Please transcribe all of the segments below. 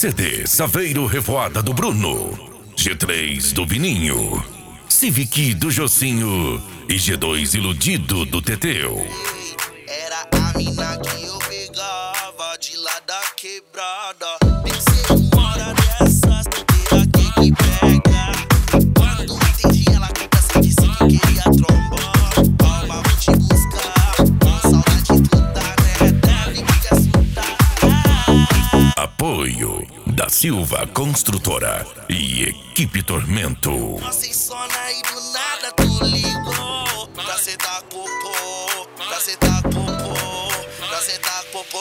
CD Saveiro Revoada do Bruno, G3 do Vininho, Civic do Jocinho e G2 Iludido do Teteu. Era a mina que eu pegava de lá da quebrada. Pensei uma hora dessas, terá que pega. Quando entendi ela com essa disse que queria trombar. Calma, vou te buscar, com saudade tu tá, né? Deve que quer soltar. Apoio da Silva Construtora e Equipe Tormento. Nossa insona e do nada tu ligou pra sentar popô, pra sentar popô, pra sentar popô.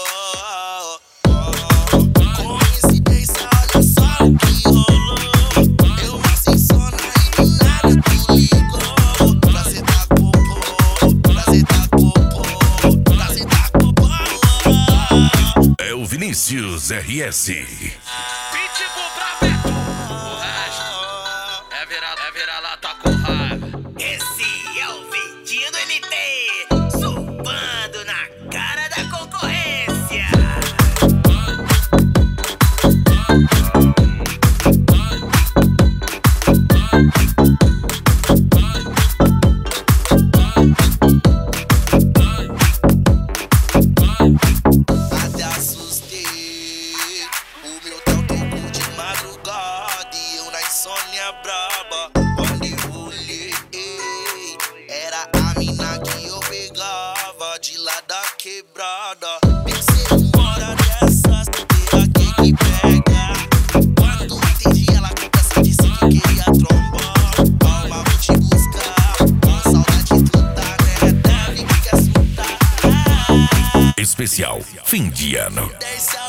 Coincidência, olha só o que rolou. Eu nossa insona e do nada tu ligou pra sentar popô, pra sentar popô, pra sentar popô. É o Vinícius RS. Pitbull pra Beto. O resto é virar lata com raiva. Esse é o Vitinho do LT, zumbando na cara da concorrência. Até assustei. O meu tão tocou de madrugada e eu na insônia braba. Quando eu olhei, era a mina que eu pegava de lá da quebrada. Pensei uma hora dessas, terá que pega. Quando entendi ela com essa disse que queria trombar. Calma, vou te buscar, com saudade tu tá, né? Deve que quer soltar. Especial fim de ano. Desce